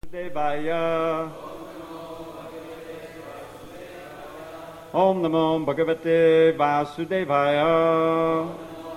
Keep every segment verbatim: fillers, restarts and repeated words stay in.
Devaya. Om Namo Bhagavate Vasudevaya.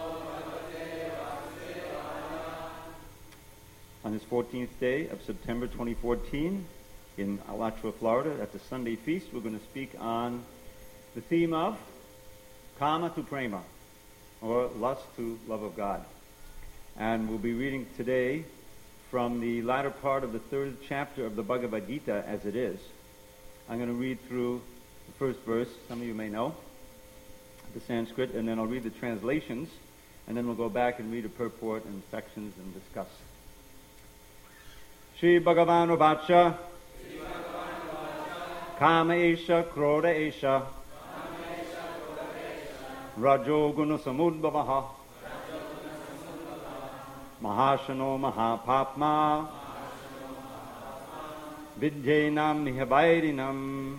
On this fourteenth day of September twenty fourteen, in Alachua, Florida, at the Sunday feast, we're going to speak on the theme of Kama to Prema, or lust to love of God. And we'll be reading today from the latter part of the third chapter of the Bhagavad Gita as it is. I'm going to read through the first verse, some of you may know, the Sanskrit, and then I'll read the translations, and then we'll go back and read a purport and sections and discuss. Shri Bhagavan Uvacha Kama Esha Krodha Esha Rajo Guna Samudbhavaha Mahashano Mahapapma Vidyenam Nihabairinam.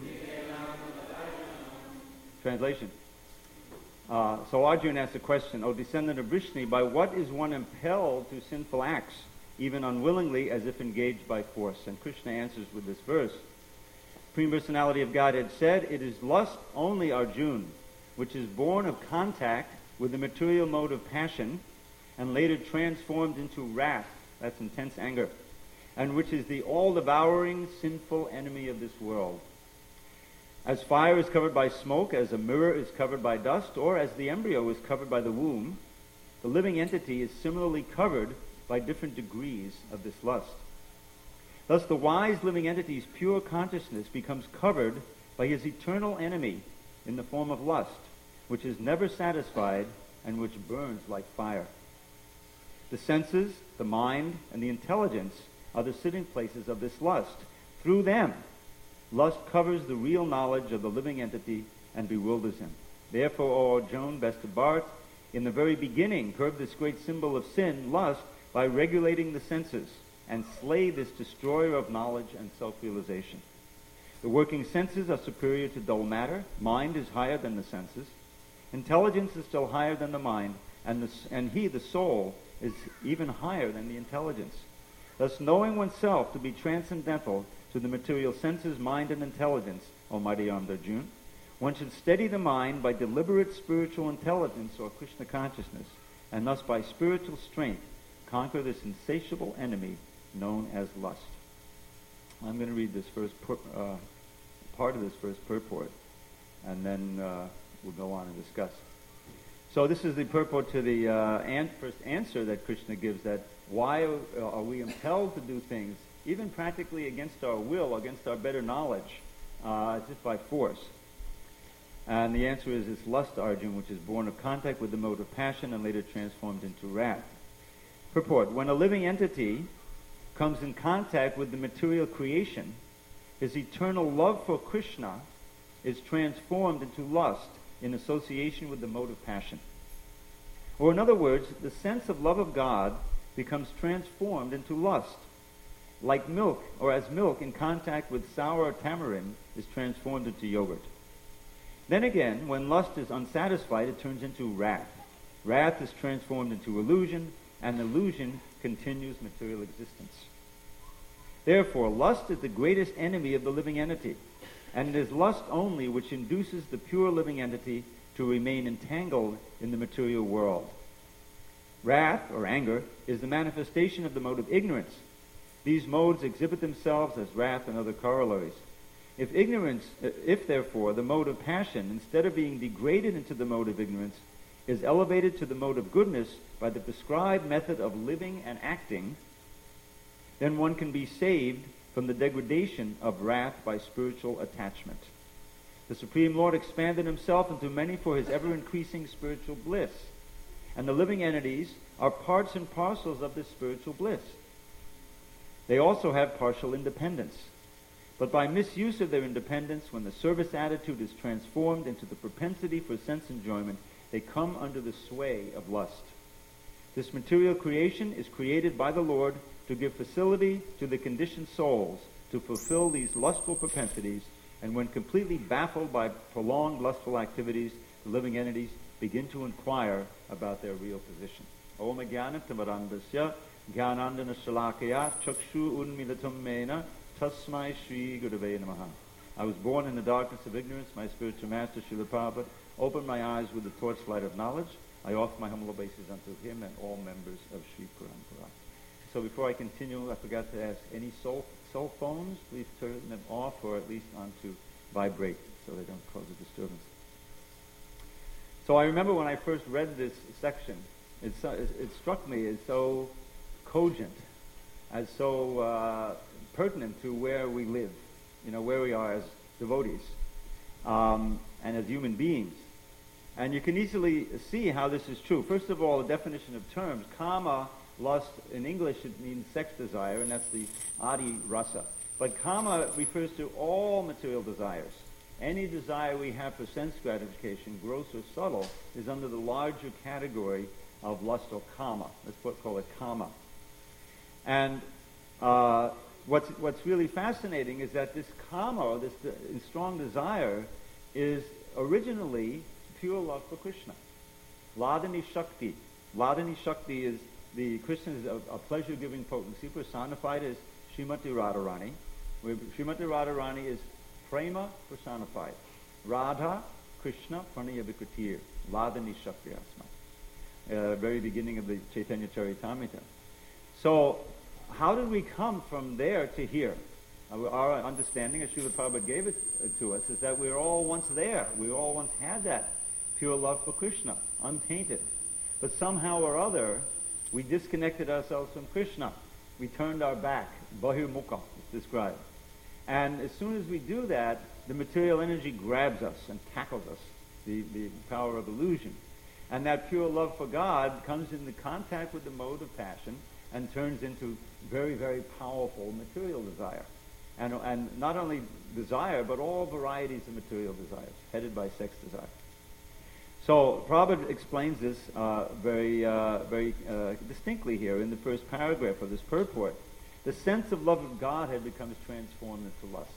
Translation. Uh, so Arjuna asks the question, O descendant of Vrishni, by what is one impelled to sinful acts, even unwillingly, as if engaged by force? And Krishna answers with this verse. Supreme Personality of Godhead said, it is lust only, Arjuna, which is born of contact with the material mode of passion, and later transformed into wrath, that's intense anger, and which is the all-devouring, sinful enemy of this world. As fire is covered by smoke, as a mirror is covered by dust, or as the embryo is covered by the womb, the living entity is similarly covered by different degrees of this lust. Thus the wise living entity's pure consciousness becomes covered by his eternal enemy in the form of lust, which is never satisfied and which burns like fire. The senses, the mind, and the intelligence are the sitting places of this lust. Through them, lust covers the real knowledge of the living entity and bewilders him. Therefore, O Arjuna, best of Bharata, in the very beginning, curb this great symbol of sin, lust, by regulating the senses, and slay this destroyer of knowledge and self-realization. The working senses are superior to dull matter. Mind is higher than the senses. Intelligence is still higher than the mind, and, the, and he, the soul, is even higher than the intelligence. Thus, knowing oneself to be transcendental to the material senses, mind, and intelligence, O mighty armed Arjuna, one should steady the mind by deliberate spiritual intelligence or Krishna consciousness, and thus by spiritual strength conquer this insatiable enemy known as lust. I'm going to read this first pur- uh, part of this first purport, and then uh, we'll go on and discuss. So this is the purport to the uh, an- first answer that Krishna gives, that why are we impelled to do things, even practically against our will, against our better knowledge, uh, as if by force. And the answer is it's lust, Arjuna, which is born of contact with the mode of passion and later transformed into wrath. Purport. When a living entity comes in contact with the material creation, his eternal love for Krishna is transformed into lust in association with the mode of passion. Or in other words, the sense of love of God becomes transformed into lust, like milk, or as milk in contact with sour tamarind is transformed into yogurt. Then again, when lust is unsatisfied, it turns into wrath. Wrath is transformed into illusion, and illusion continues material existence. Therefore, lust is the greatest enemy of the living entity, and it is lust only which induces the pure living entity to remain entangled in the material world. Wrath, or anger, is the manifestation of the mode of ignorance. These modes exhibit themselves as wrath and other corollaries. If ignorance, if therefore the mode of passion, instead of being degraded into the mode of ignorance, is elevated to the mode of goodness by the prescribed method of living and acting, then one can be saved from the degradation of wrath by spiritual attachment. The Supreme Lord expanded himself into many for his ever-increasing spiritual bliss, and the living entities are parts and parcels of this spiritual bliss. They also have partial independence, but by misuse of their independence, when the service attitude is transformed into the propensity for sense enjoyment, they come under the sway of lust. This material creation is created by the Lord to give facility to the conditioned souls to fulfill these lustful propensities, and when completely baffled by prolonged lustful activities, the living entities begin to inquire about their real position. Om Jnana Timarandasya Jnanandana Shalakaya Chakshu Unmilatam Mena Tasmai Shri Gurave Namaha. I was born in the darkness of ignorance. My spiritual master, Srila Prabhupada, opened my eyes with the torchlight of knowledge. I offer my humble obeisance unto him and all members of Sri Parampara. So before I continue, I forgot to ask, any cell, cell phones, please turn them off or at least on to vibrate so they don't cause a disturbance. So I remember when I first read this section, it, it struck me as so cogent, as so uh, pertinent to where we live, you know, where we are as devotees um, and as human beings. And you can easily see how this is true. First of all, the definition of terms. Kama, lust, in English it means sex desire, and that's the adi rasa. But kama refers to all material desires. Any desire we have for sense gratification, gross or subtle, is under the larger category of lust or kama. Let's put, call it kama. And uh, what's, what's really fascinating is that this kama, this de- strong desire, is originally pure love for Krishna. Ladani Shakti. Ladani Shakti is the Krishna is a, a pleasure-giving potency personified as Srimati Radharani. Where Srimati Radharani is Prema personified. Radha, Krishna, Pranaya Vikritir. Ladani Shakti Asma. Uh, very beginning of the Chaitanya Charitamrita. So, how did we come from there to here? Uh, our understanding, as Srila Prabhupada gave it uh, to us, is that we were all once there. We all once had that pure love for Krishna, untainted. But somehow or other, we disconnected ourselves from Krishna. We turned our back. Bahirmukha is described. And as soon as we do that, the material energy grabs us and tackles us, the, the power of illusion. And that pure love for God comes into contact with the mode of passion and turns into very, very powerful material desire. And, and not only desire, but all varieties of material desires, headed by sex desire. So Prabhupada explains this uh, very, uh, very uh, distinctly here in the first paragraph of this purport. The sense of love of Godhead becomes transformed into lust.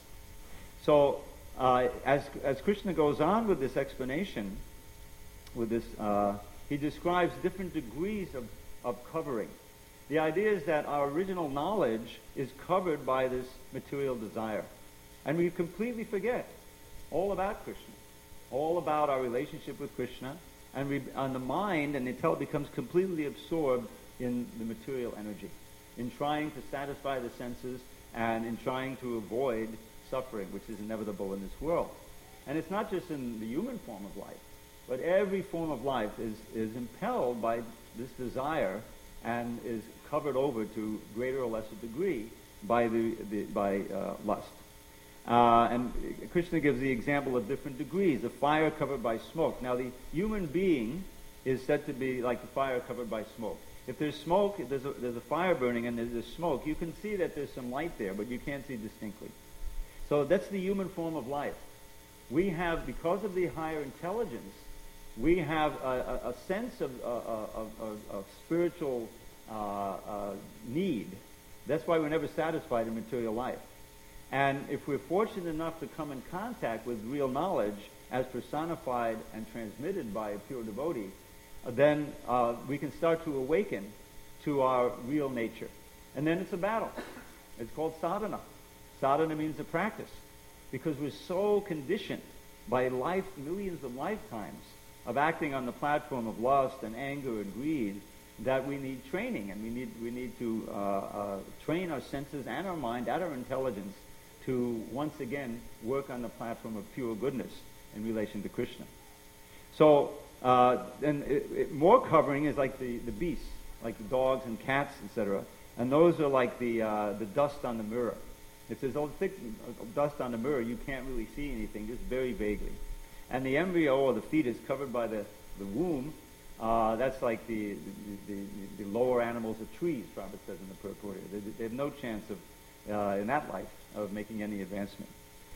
So uh, as, as Krishna goes on with this explanation, with this, uh, he describes different degrees of, of covering. The idea is that our original knowledge is covered by this material desire. And we completely forget all about Krishna, all about our relationship with Krishna, and, we, and the mind and the intelligence becomes completely absorbed in the material energy, in trying to satisfy the senses and in trying to avoid suffering, which is inevitable in this world. And it's not just in the human form of life, but every form of life is, is impelled by this desire and is covered over to greater or lesser degree by the, the by uh, lust. Uh, and Krishna gives the example of different degrees. A fire covered by smoke. Now the human being is said to be like a fire covered by smoke. If there's smoke, if there's a, there's a fire burning and there's, there's smoke, you can see that there's some light there, but you can't see distinctly. So that's the human form of life. We have, because of the higher intelligence, we have a, a, a sense of, uh, of, of, of spiritual uh, uh, need. That's why we're never satisfied in material life. And if we're fortunate enough to come in contact with real knowledge as personified and transmitted by a pure devotee, then uh, we can start to awaken to our real nature. And then it's a battle. It's called sadhana. Sadhana means a practice, because we're so conditioned by life, millions of lifetimes of acting on the platform of lust and anger and greed, that we need training, and we need we need to uh, uh, train our senses and our mind and our intelligence to once again work on the platform of pure goodness in relation to Krishna. So, uh, and it, it, more covering is like the, the beasts, like the dogs and cats, et cetera. And those are like the uh, the dust on the mirror. It's this old thick dust on the mirror. You can't really see anything, just very vaguely. And the embryo or the fetus covered by the, the womb, uh, that's like the the, the the lower animals of trees, Prabhupada says in the purport. They, they have no chance of, uh, in that life, of making any advancement.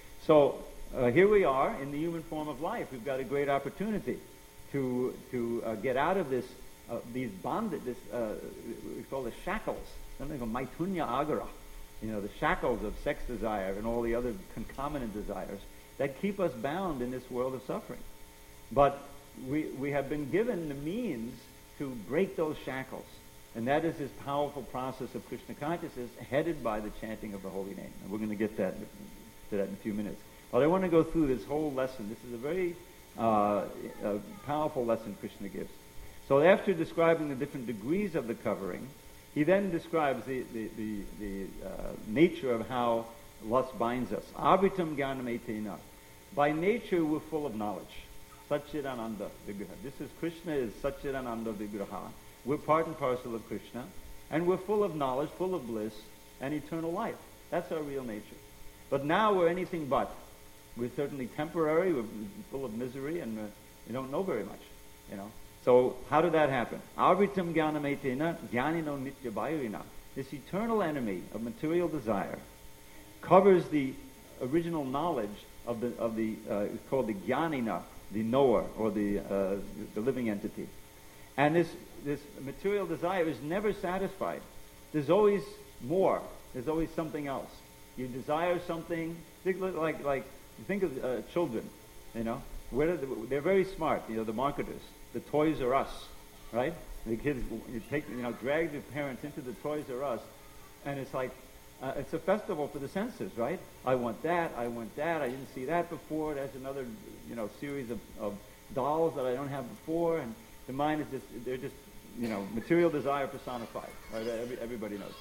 So uh, here we are in the human form of life. We've got a great opportunity to to uh, get out of this uh, these bonded, this uh, we call the shackles, something called maitunya agara, you know, the shackles of sex desire and all the other concomitant desires that keep us bound in this world of suffering. But we we have been given the means to break those shackles, And that is this powerful process of Krishna consciousness headed by the chanting of the holy name. And we're going to get that to that in a few minutes. But I want to go through this whole lesson. This is a very uh, a powerful lesson Krishna gives. So after describing the different degrees of the covering, he then describes the, the, the, the uh, nature of how lust binds us. Abritam jnanam etena. By nature, we're full of knowledge. Satchidananda Vigraha. This is Krishna is Satchidananda Vigraha. We're part and parcel of Krishna. And we're full of knowledge, full of bliss, and eternal life. That's our real nature. But now we're anything but. We're certainly temporary, we're full of misery, and uh, we don't know very much, you know. So how did that happen? Avritam jnanam etena jnanino nitya bhairina. This eternal enemy of material desire covers the original knowledge of the of the uh, it's called the jnanina, the knower, or the uh, the living entity. And this this material desire is never satisfied. There's always more. There's always something else. You desire something. Think like like think of uh, children, you know. Where they, they're very smart. You know, the marketers, the Toys R Us, right? The kids, you take, you know, drag the parents into the Toys R Us, and it's like uh, it's a festival for the senses, right? I want that. I want that. I didn't see that before. There's another, you know, series of, of dolls that I don't have before, and the mind is just they're just, you know, material desire personified. Right? Every, everybody knows.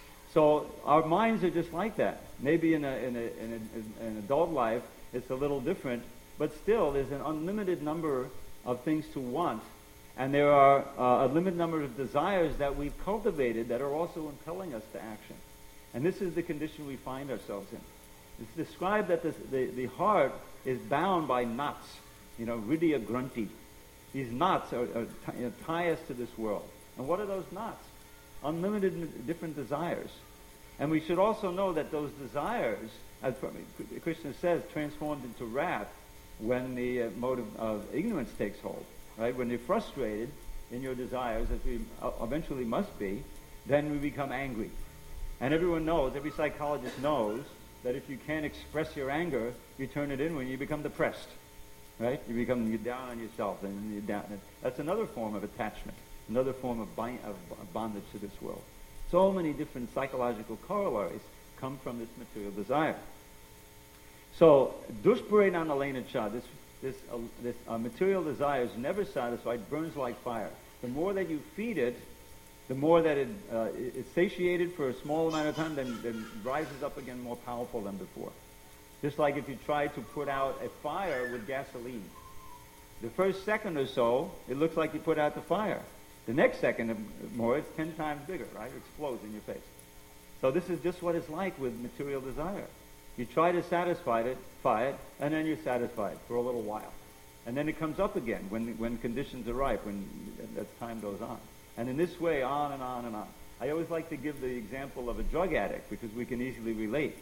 So our minds are just like that. Maybe in a, in, a, in, a, in adult life it's a little different, but still there's an unlimited number of things to want, and there are uh, a limited number of desires that we've cultivated that are also impelling us to action. And this is the condition we find ourselves in. It's described that this, the, the heart is bound by knots, you know, hridaya granthi. These knots are, are t- you know, tie us to this world. And what are those knots? Unlimited different desires. And we should also know that those desires, as Krishna says, transformed into wrath when the uh, mode of, of ignorance takes hold, right? When you're frustrated in your desires, as we uh, eventually must be, then we become angry. And everyone knows, every psychologist knows, that if you can't express your anger, you turn it in when you become depressed, right? You become you're down on yourself, and you're down. That's another form of attachment. Another form of, bind, of bondage to this world. So many different psychological corollaries come from this material desire. So, dushparinam alena cha, this, this, uh, this uh, material desire is never satisfied, burns like fire. The more that you feed it, the more that it, uh, it's satiated for a small amount of time, then, then rises up again more powerful than before. Just like if you try to put out a fire with gasoline. The first second or so, it looks like you put out the fire. The next second more, it's ten times bigger, right? It explodes in your face. So this is just what it's like with material desire. You try to satisfy it, fire it, and then you're satisfied for a little while. And then it comes up again when when conditions are ripe, when as time goes on. And in this way, on and on and on. I always like to give the example of a drug addict because we can easily relate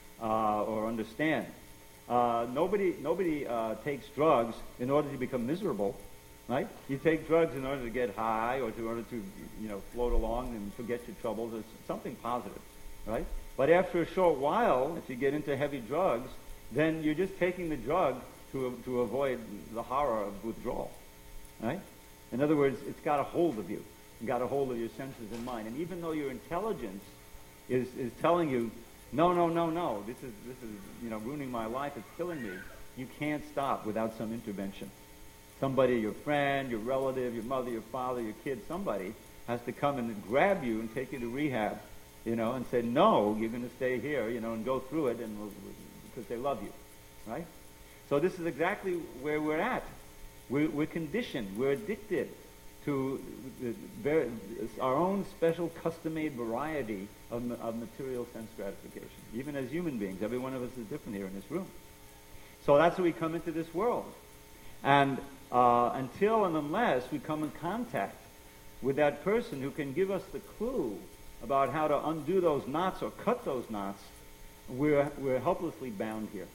uh, or understand. Uh, nobody nobody uh, takes drugs in order to become miserable. Right? You take drugs in order to get high or in order to, you know, float along and forget your troubles. It's something positive, right? But after a short while, if you get into heavy drugs, then you're just taking the drug to to avoid the horror of withdrawal, right? In other words, it's got a hold of you. It's got a hold of your senses and mind. And even though your intelligence is, is telling you, no, no, no, no, this is this is you know ruining my life, it's killing me, you can't stop without some intervention. Somebody, your friend, your relative, your mother, your father, your kid, somebody has to come and grab you and take you to rehab, you know, and say, no, you're going to stay here, you know, and go through it and we'll, because they love you, right? So this is exactly where we're at. We're, we're conditioned. We're addicted to the, the, our own special custom-made variety of, of material sense gratification. Even as human beings, every one of us is different here in this room. So that's how we come into this world. And uh, until and unless we come in contact with that person who can give us the clue about how to undo those knots or cut those knots, we're, we're helplessly bound here.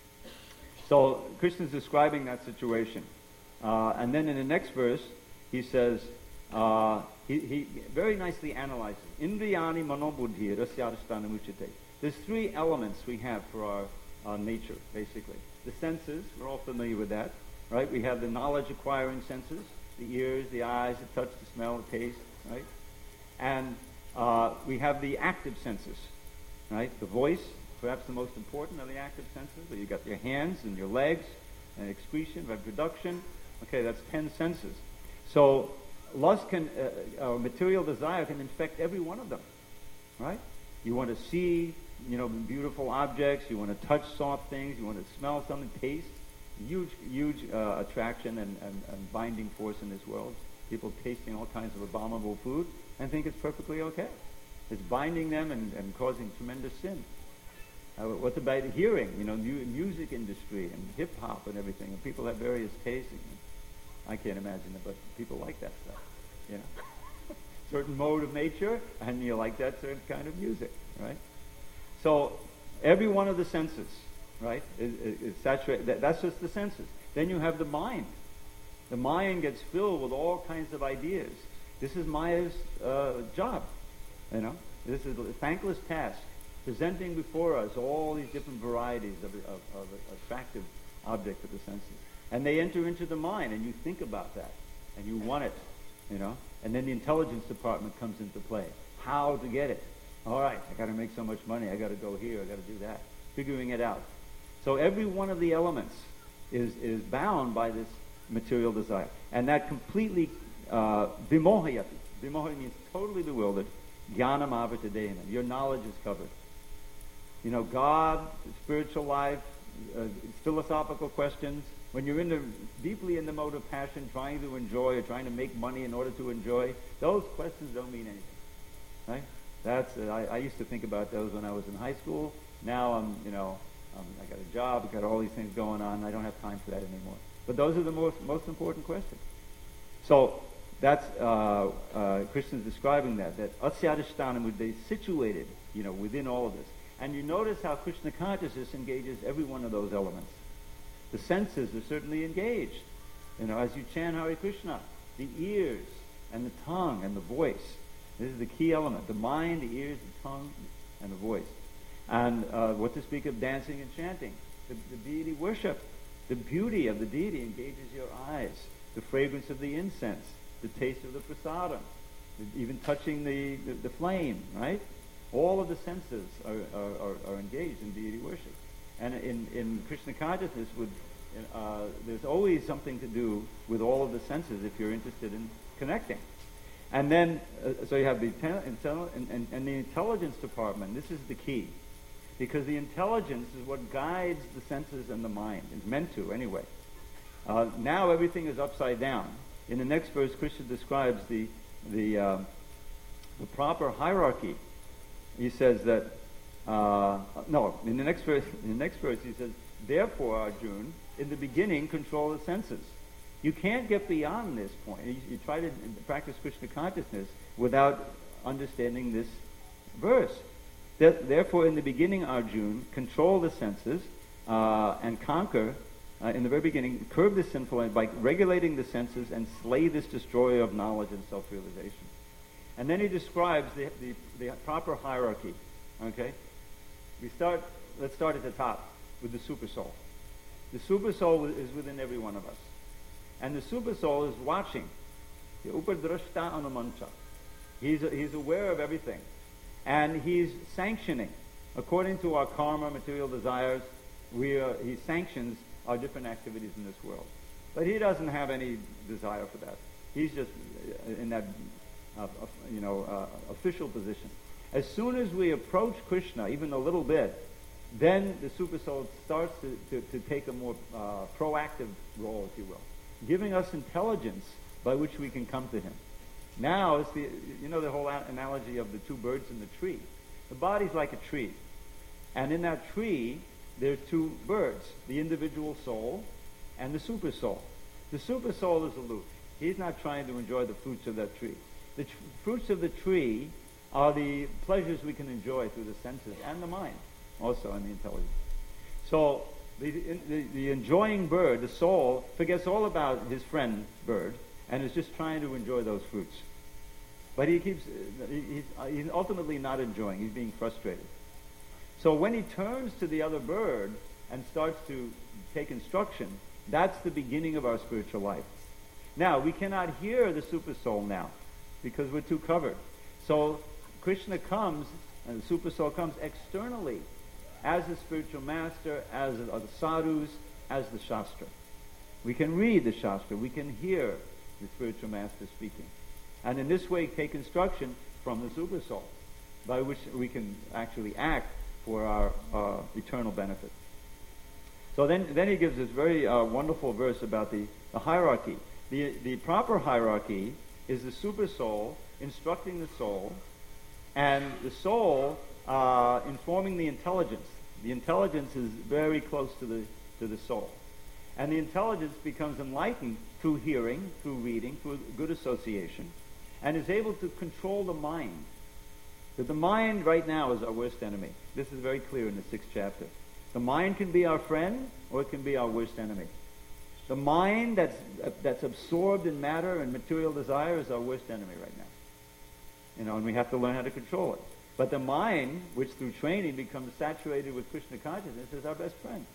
So Krishna is describing that situation. Uh, and then in the next verse, he says, uh, he, he very nicely analyzes, Indriyani manobuddhi rasyadhisthana muchyate. There's three elements we have for our uh, nature, basically. The senses, we're all familiar with that. Right? We have the knowledge-acquiring senses, the ears, the eyes, the touch, the smell, the taste, right? And uh, we have the active senses, right? The voice, perhaps the most important of the active senses. So you got your hands and your legs, and excretion, reproduction. Okay, that's ten senses. So lust can, uh, uh, material desire can infect every one of them, right? You want to see, you know, beautiful objects. You want to touch soft things. You want to smell something, taste. Huge, huge uh, attraction and, and, and binding force in this world. People tasting all kinds of abominable food and think it's perfectly okay. It's binding them and, and causing tremendous sin. Uh, what about hearing? You know, mu- music industry and hip hop and everything. And people have various tastes. I can't imagine it, but people like that stuff. You know, certain mode of nature, and you like that certain kind of music, right? So every one of the senses, right, is, is, is saturated. That, that's just the senses. Then you have the mind. The mind gets filled with all kinds of ideas. This is Maya's uh, job, you know. This is a thankless task, presenting before us all these different varieties of, of, of attractive objects of the senses. And they enter into the mind, and you think about that, and you want it, you know. And then the intelligence department comes into play. How to get it? All right, I got to make so much money. I got to go here. I got to do that. Figuring it out. So every one of the elements is is bound by this material desire, and that completely uh, vimohayati. Vimohayati means totally bewildered. Jnanam avartadena. Your knowledge is covered. You know, God, spiritual life, uh, philosophical questions. When you're in the, deeply in the mode of passion, trying to enjoy or trying to make money in order to enjoy, those questions don't mean anything, right? That's uh, I, I used to think about those when I was in high school. Now I'm, you know, um, I got a job, I got all these things going on. I don't have time for that anymore. But those are the most most important questions. So that's uh, uh, Krishna's describing that that asyadishtanam, they situated, you know, within all of this. And you notice how Krishna consciousness engages every one of those elements. The senses are certainly engaged. You know, as you chant Hare Krishna, the ears and the tongue and the voice. This is the key element. The mind, the ears, the tongue, and the voice. And uh, what to speak of dancing and chanting. The, the deity worship. The beauty of the deity engages your eyes. The fragrance of the incense. The taste of the prasadam. The, even touching the, the, the flame, right? All of the senses are, are, are, are engaged in deity worship. And in, in Krishna consciousness, with, uh, there's always something to do with all of the senses if you're interested in connecting. And then, uh, so you have the intel- intel- and, and, and the intelligence department. This is the key. Because the intelligence is what guides the senses and the mind. It's meant to, anyway. Uh, now everything is upside down. In the next verse, Krishna describes the, the, uh, the proper hierarchy. He says that, uh, no, in the next verse, in the next verse he says, therefore, Arjuna, in the beginning, control the senses. You can't get beyond this point. You, you try to practice Krishna consciousness without understanding this verse. That, therefore, in the beginning, Arjuna, control the senses uh, and conquer, uh, in the very beginning, curb the sinful end by regulating the senses and slay this destroyer of knowledge and self-realization. And then he describes the, the, the proper hierarchy. Okay? We start, let's start at the top with the super soul. The super soul is within every one of us. And the super soul is watching. The upadrashta anumancha. He's, he's aware of everything. And he's sanctioning. According to our karma, material desires, we are, he sanctions our different activities in this world. But he doesn't have any desire for that. He's just in that uh, you know, uh, official position. As soon as we approach Krishna, even a little bit, then the super soul starts to, to, to take a more uh, proactive role, if you will, giving us intelligence by which we can come to him. Now, it's the, you know the whole analogy of the two birds in the tree. The body's like a tree. And in that tree, there's two birds, the individual soul and the super soul. The super soul is aloof. He's not trying to enjoy the fruits of that tree. The tr- fruits of the tree are the pleasures we can enjoy through the senses and the mind, also, and the intelligence. So the, the, the enjoying bird, the soul, forgets all about his friend bird and is just trying to enjoy those fruits. But he keeps, he's, he's ultimately not enjoying. He's being frustrated. So when he turns to the other bird and starts to take instruction, that's the beginning of our spiritual life. Now, we cannot hear the super soul now because we're too covered. So Krishna comes, and the super soul comes externally as the spiritual master, as the sadhus, as the Shastra. We can read the Shastra. We can hear the spiritual master speaking. And in this way take instruction from the super soul, by which we can actually act for our uh, eternal benefit. So then, then he gives this very uh, wonderful verse about the, the hierarchy. The, the proper hierarchy is the super soul instructing the soul, and the soul uh, informing the intelligence. The intelligence is very close to the to the soul. And the intelligence becomes enlightened through hearing, through reading, through good association, and is able to control the mind. That the mind right now is our worst enemy. This is very clear in the sixth chapter. The mind can be our friend, or it can be our worst enemy. The mind that's that's absorbed in matter and material desire is our worst enemy right now. You know, and we have to learn how to control it. But the mind, which through training becomes saturated with Krishna consciousness, is our best friend.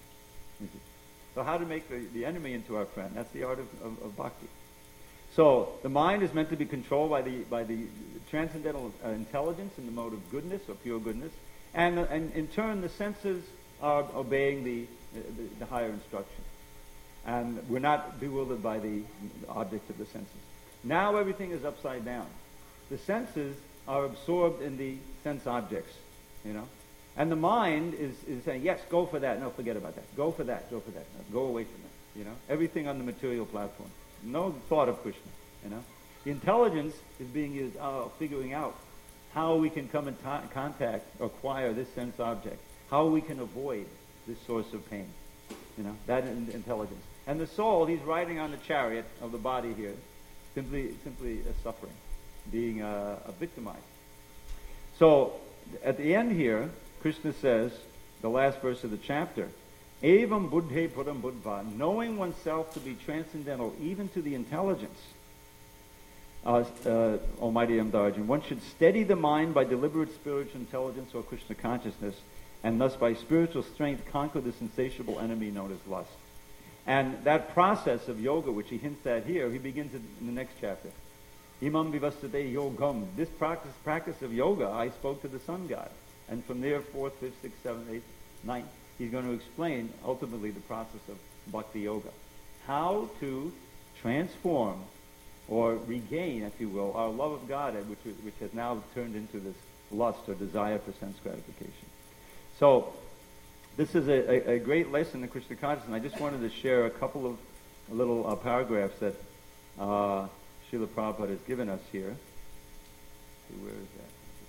So how to make the, the enemy into our friend? That's the art of, of, of bhakti. So the mind is meant to be controlled by the by the transcendental uh, intelligence in the mode of goodness or pure goodness, and uh, and in turn the senses are obeying the the, the higher instruction, and we're not bewildered by the objects of the senses. Now everything is upside down. The senses are absorbed in the sense objects, you know. And the mind is, is saying, yes, go for that. No, forget about that. Go for that. Go for that. No, go away from that. You know, everything on the material platform. No thought of Krishna, you know. The intelligence is being used, uh, figuring out how we can come in t- contact, acquire this sense object, how we can avoid this source of pain, you know, that in- intelligence. And the soul, he's riding on the chariot of the body here, simply, simply uh, suffering, being uh, victimized. So, at the end here, Krishna says, the last verse of the chapter, Evam buddhe puram buddha, knowing oneself to be transcendental even to the intelligence. Uh, uh, Almighty Amdarjan, one should steady the mind by deliberate spiritual intelligence or Krishna consciousness, and thus by spiritual strength conquer this insatiable enemy known as lust. And that process of yoga, which he hints at here, he begins it in the next chapter. Imam vivastate yogam. This practice, practice of yoga, I spoke to the sun god. And from there, fourth, fifth, sixth, seventh, eighth, ninth, he's going to explain ultimately the process of bhakti yoga. How to transform or regain, if you will, our love of God, which, which has now turned into this lust or desire for sense gratification. So, this is a, a, a great lesson in Krishna consciousness. I just wanted to share a couple of little uh, paragraphs that uh, Srila Prabhupada has given us here. So where is that?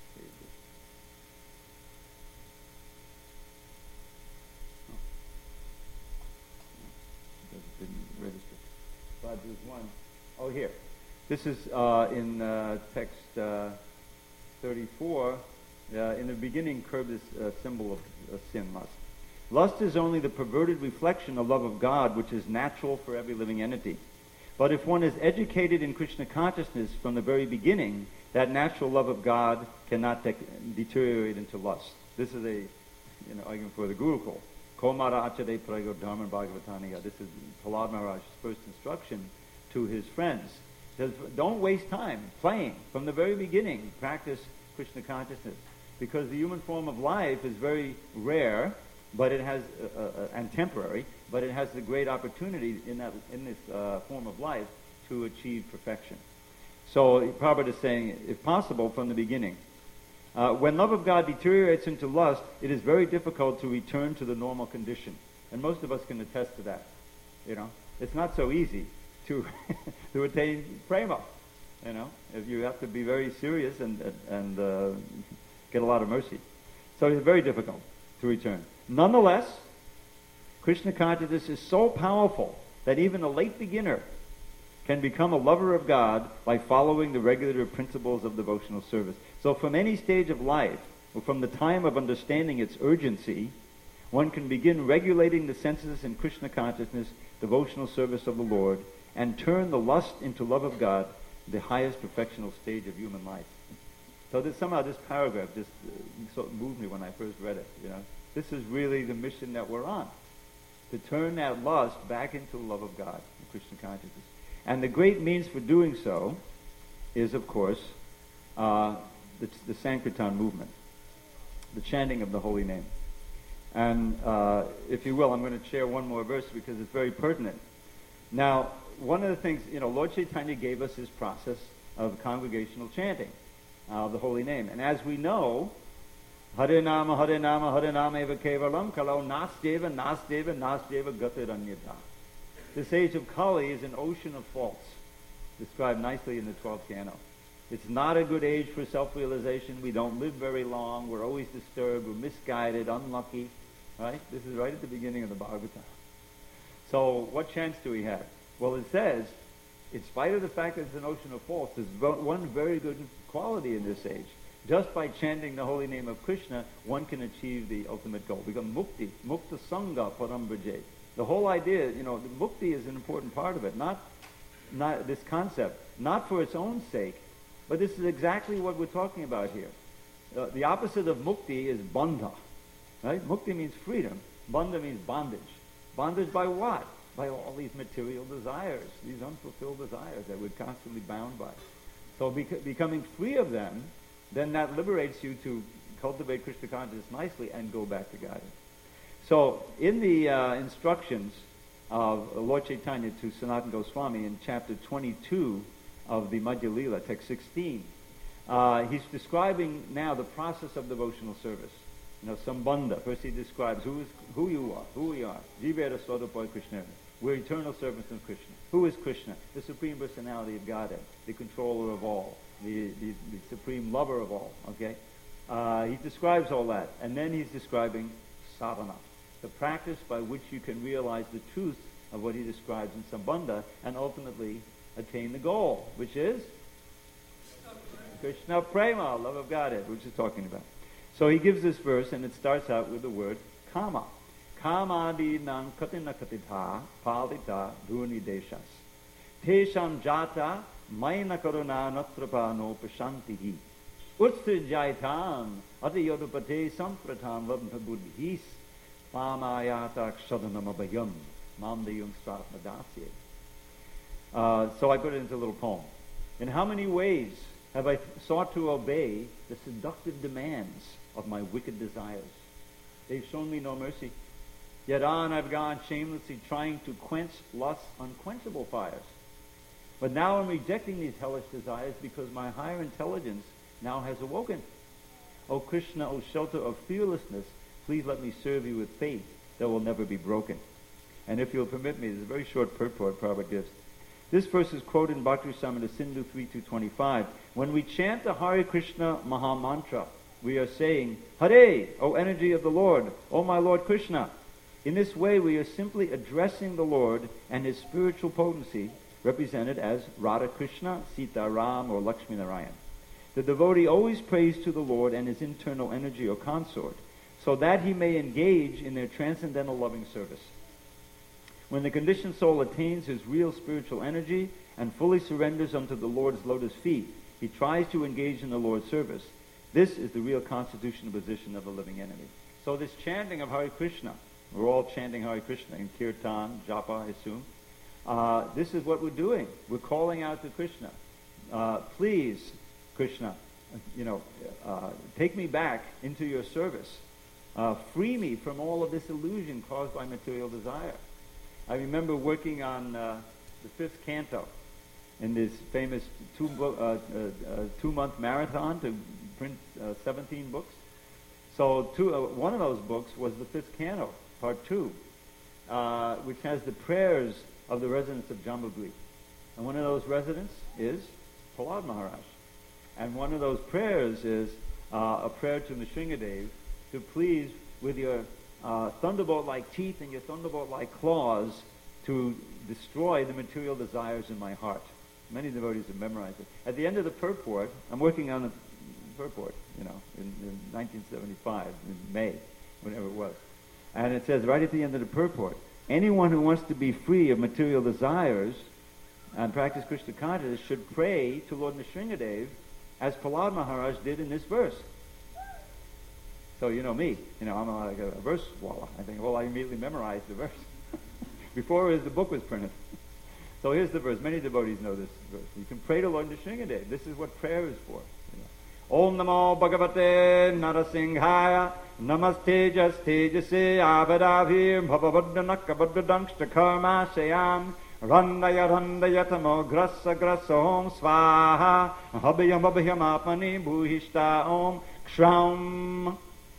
But there's one. Oh, here. This is uh, in uh, text uh, thirty-four. Uh, in the beginning, curve this uh, symbol of uh, sin, lust. Lust is only the perverted reflection of love of God, which is natural for every living entity. But if one is educated in Krishna consciousness from the very beginning, that natural love of God cannot de- deteriorate into lust. This is a, you know, argument for the Gurukul. Komara Achade Prago Dharma Bhagavataniya. This is Prahlad Maharaj's first instruction to his friends. He says, don't waste time playing. From the very beginning, practice Krishna consciousness. Because the human form of life is very rare, but it has, uh, uh, and temporary, but it has the great opportunity in that in this uh, form of life to achieve perfection. So Prabhupada is saying, if possible, from the beginning. Uh, when love of God deteriorates into lust, it is very difficult to return to the normal condition. And most of us can attest to that. You know, it's not so easy to to attain prema. You know, if you have to be very serious and and uh, get a lot of mercy. So it's very difficult to return. Nonetheless, Krishna consciousness is so powerful that even a late beginner can become a lover of God by following the regular principles of devotional service. So from any stage of life, or from the time of understanding its urgency, one can begin regulating the senses in Krishna consciousness, devotional service of the Lord, and turn the lust into love of God, the highest perfectional stage of human life. So this, somehow this paragraph just uh, sort of moved me when I first read it. You know, this is really the mission that we're on, to turn that lust back into the love of God, Krishna consciousness. And the great means for doing so is, of course, uh, the, the Sankirtan movement, the chanting of the holy name. And uh, if you will, I'm going to share one more verse because it's very pertinent. Now, one of the things, you know, Lord Chaitanya gave us his process of congregational chanting of the holy name. And as we know, Hare Nama, Hare Nama, Hare Nama eva kevalam, kalau nasdeva, nasdeva, nasdeva gatiranyata. This age of Kali is an ocean of faults, described nicely in the twelfth canto. It's not a good age for self-realization. We don't live very long. We're always disturbed. We're misguided, unlucky. Right? This is right at the beginning of the Bhagavatam. So what chance do we have? Well, it says, in spite of the fact that it's an ocean of faults, there's one very good quality in this age. Just by chanting the holy name of Krishna, one can achieve the ultimate goal. Become mukti, mukta sangha parambraje. The whole idea, you know, the mukti is an important part of it. Not, not this concept, not for its own sake, but this is exactly what we're talking about here. Uh, the opposite of mukti is bandha. Right? Mukti means freedom. Bandha means bondage. Bondage by what? By all these material desires, these unfulfilled desires that we're constantly bound by. So bec- becoming free of them, then that liberates you to cultivate Krishna consciousness nicely and go back to guidance. So in the uh, instructions of Lord Chaitanya to Sanatana Goswami in chapter twenty-two of the Madhya Lila, text sixteen, uh, he's describing now the process of devotional service. You know, Sambandha. First he describes who is who you are, who we are. Jivera Swadapaya Krishna. We're eternal servants of Krishna. Who is Krishna? The Supreme Personality of Godhead, the controller of all, the, the, the supreme lover of all. Okay? Uh, he describes all that. And then he's describing sadhana, the practice by which you can realize the truth of what he describes in Sambandha and ultimately attain the goal, which is Krishna Prema, love of Godhead, which is talking about. So he gives this verse, and it starts out with the word kama. Kamadi nan katina katitha palita dhuni deshas. Tesham jata maina karuna natrapano pashantihi. Utsa jaitan ati yodupate sampratam vabna buddhis pamayata kshadanam abhayam mamdayum stratmadasye. Uh, so I put it into a little poem. In how many ways have I sought to obey the seductive demands of my wicked desires? They've shown me no mercy. Yet on I've gone shamelessly trying to quench lust's unquenchable fires. But now I'm rejecting these hellish desires because my higher intelligence now has awoken. O Krishna, O shelter of fearlessness, please let me serve you with faith that will never be broken. And if you'll permit me, there's a very short purport Prabhupada gives. This verse is quoted in Bhakti Rasamrita Sindhu three two twenty-five. When we chant the Hare Krishna Maha Mantra, we are saying, Hare, O energy of the Lord, O my Lord Krishna. In this way, we are simply addressing the Lord and his spiritual potency, represented as Radha Krishna, Sita Ram, or Lakshmi Narayan. The devotee always prays to the Lord and his internal energy or consort, so that he may engage in their transcendental loving service. When the conditioned soul attains his real spiritual energy and fully surrenders unto the Lord's lotus feet, he tries to engage in the Lord's service. This is the real constitutional position of the living enemy. So this chanting of Hare Krishna, we're all chanting Hare Krishna in Kirtan, Japa, I assume. Uh, this is what we're doing. We're calling out to Krishna. Uh, please, Krishna, you know, uh, take me back into your service. Uh, free me from all of this illusion caused by material desire. I remember working on uh, the fifth canto in this famous two bo- uh, uh, uh, two-month marathon to print uh, seventeen books. So two, uh, one of those books was the fifth canto, part two, uh, which has the prayers of the residents of Jambudvip. And one of those residents is Prahlad Maharaj. And one of those prayers is uh, a prayer to Nrsingadev to please, with your uh, thunderbolt-like teeth and your thunderbolt-like claws, to destroy the material desires in my heart. Many devotees have memorized it. At the end of the purport, I'm working on the purport, you know, in, in nineteen seventy-five, in May, whenever it was. And it says right at the end of the purport, anyone who wants to be free of material desires and practice Krishna consciousness should pray to Lord Nrsingadev as Prahlad Maharaj did in this verse. So you know me, you know, I'm like a, a verse walla. I think, well, I immediately memorized the verse before the book was printed. So here's the verse. Many devotees know this verse. You can pray to Lord Nrsingadev. This is what prayer is for. You know. Om Namo Bhagavate Narasinghaya. Namaste Jastejase Avadavir Bhavavaddanaka Vaddadanshta Karma Shayam. Randaya Randaya Tamo Grasa Grasa Om Swaha. Habhyam Habhyam Apani Bhuhishta Om Kshram.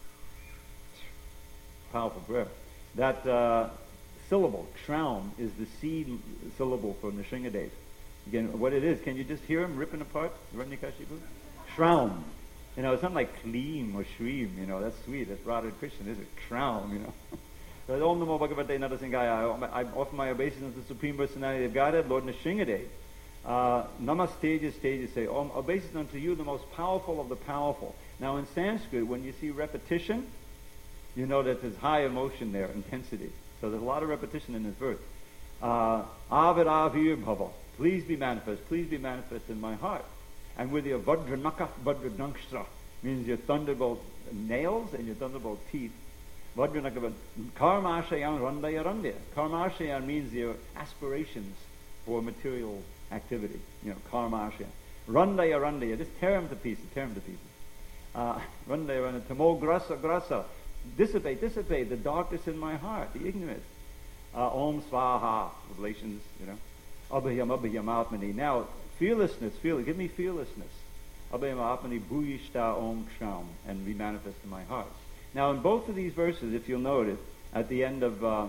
Powerful prayer. That uh, syllable, Kshram, is the seed syllable for Nrsingadev. Again, what it is, can you just hear him ripping apart Hiranyakashipu? Shraum. You know, it's not like Kleem or Shreem, you know, that's sweet, that's Radha Krishna, is it? Shraum, you know. So, Om Namo Bhagavate Narasinghaya. I offer my obeisance to the Supreme Personality of Godhead, Lord Nrsingadev. Uh, Namaste, stages say, Om, obeisance unto you, the most powerful of the powerful. Now, in Sanskrit, when you see repetition, you know that there's high emotion there, intensity. So there's a lot of repetition in this verse. Uh, Avid avir bhava. Please be manifest. Please be manifest in my heart. And with your vajranaka vajradangshtra, means your thunderbolt nails and your thunderbolt teeth. Vajranaka karmashayan randaya randaya. Karmashayan means your aspirations for material activity. You know, karmashayan. Randaya randaya. Just tear them to pieces. Tear them to pieces. Uh, randaya randaya. Tamo grasa grasa. Dissipate, dissipate the darkness in my heart, the ignorance. Uh, Om Swaha, Revelations, you know. Abhyam Abhyam Atmani. Now, fearlessness, feel give me fearlessness. Abhyam Atmani Bhuyishta Om Ksham, and be manifest in my heart. Now, in both of these verses, if you'll notice, at the end of uh,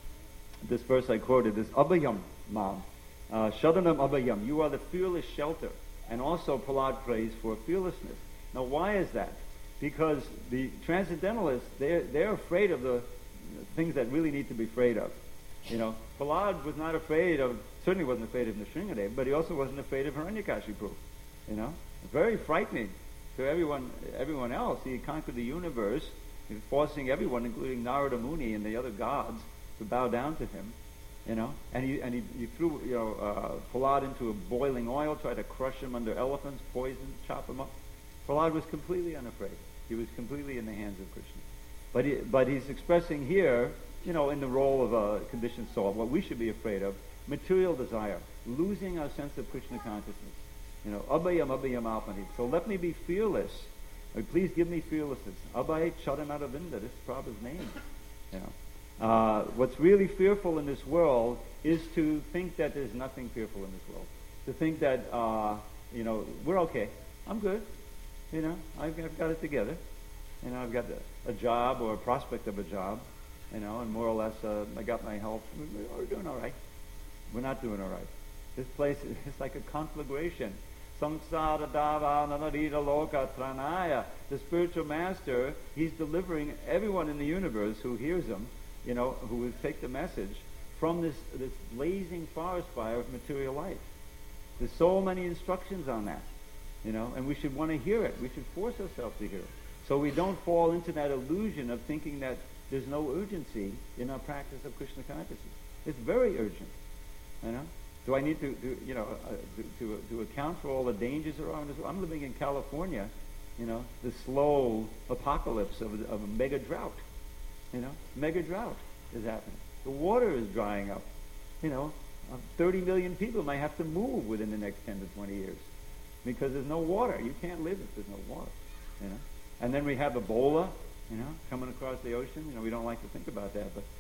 this verse I quoted, this Abhyam Mam, uh, Shadanam Abhyam, you are the fearless shelter, and also Prahlad prays for fearlessness. Now, why is that? Because the transcendentalists, they're, they're afraid of the things that really need to be afraid of. You know, Prahlad was not afraid of, certainly wasn't afraid of Nrsingadev, but he also wasn't afraid of Hiranyakashipu. You know, very frightening to everyone everyone else. He conquered the universe, forcing everyone, including Narada Muni and the other gods, to bow down to him. You know, and he and he, he threw you know uh, Prahlad into a boiling oil, tried to crush him under elephants, poisoned, chop him up. Prahlad was completely unafraid. He was completely in the hands of Krishna. But he, but he's expressing here, you know, in the role of a conditioned soul, what we should be afraid of, material desire, losing our sense of Krishna consciousness. You know, Abhayam Abhayam Alpani. So let me be fearless. Please give me fearlessness. Abhay Charamadavinda, this is Prabhupada's name. You know. Uh, what's really fearful in this world is to think that there's nothing fearful in this world. To think that, uh, you know, we're okay. I'm good. You know, I've, I've got it together. You know, I've got a, a job or a prospect of a job. You know, and more or less, uh, I got my health. We're, we're doing all right. We're not doing all right. This place is like a conflagration. Samsara dava nanarita loka tranaya. The spiritual master, he's delivering everyone in the universe who hears him, you know, who will take the message from this, this blazing forest fire of material life. There's so many instructions on that. You know, and we should want to hear it. We should force ourselves to hear it. So we don't fall into that illusion of thinking that there's no urgency in our practice of Krishna consciousness. It's very urgent. You know? Do I need to, to you know, uh, to, to, to account for all the dangers around us? I'm living in California, you know, the slow apocalypse of, of a mega drought. You know, mega drought is happening. The water is drying up. You know, uh, thirty million people might have to move within the next ten to twenty years. Because there's no water. You can't live if there's no water. You know? And then we have Ebola, you know, coming across the ocean. You know, we don't like to think about that, but